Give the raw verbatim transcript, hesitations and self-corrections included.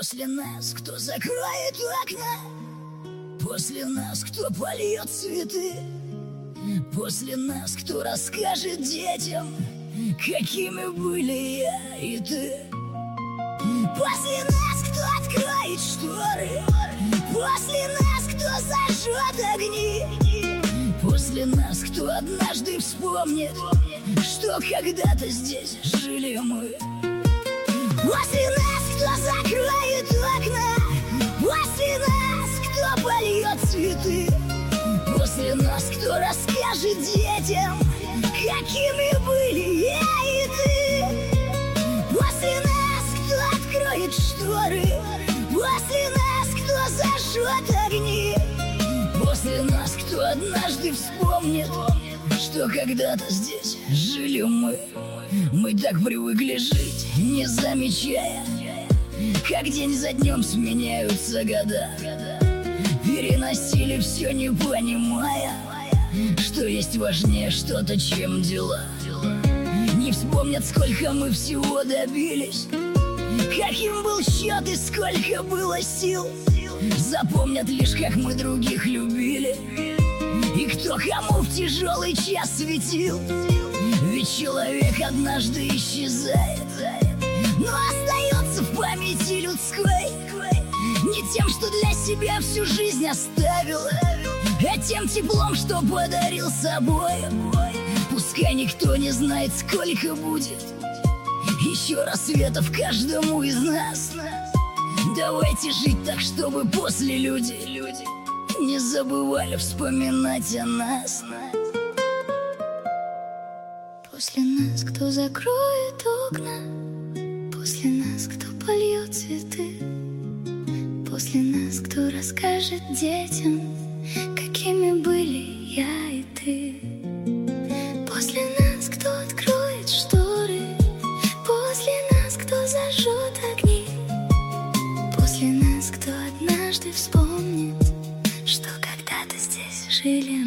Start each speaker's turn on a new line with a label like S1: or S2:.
S1: После нас кто закроет окна? После нас кто польет цветы? После нас кто расскажет детям, какими были я и ты? После нас кто откроет шторы? После нас кто зажжет огни? После нас кто однажды вспомнит, что когда-то здесь жили мы? После нас кто закроет окна? После нас кто польет цветы? После нас кто расскажет детям, какими были я и ты? После нас кто откроет шторы? После нас кто зажжет огни? После нас кто однажды вспомнит, что когда-то здесь жили мы? Мы так привыкли жить, не замечая, как день за днем сменяются года. Переносили все, не понимая, что есть важнее что-то, чем дела. Не вспомнят, сколько мы всего добились, каким был счет и сколько было сил. Запомнят лишь, как мы других любили, и кто кому в тяжелый час светил. Ведь человек однажды исчезает, но остается в памяти людской не тем, что для себя всю жизнь оставил, а тем теплом, что подарил собой. Пускай никто не знает, сколько будет еще рассветов каждому из нас. Давайте жить так, чтобы после люди не забывали вспоминать о нас.
S2: После нас кто закроет окна? После нас кто польет цветы? После нас кто расскажет детям, какими были я и ты? После нас кто откроет шторы? После нас кто зажжет огни? После нас кто однажды вспомнит, что когда-то здесь жили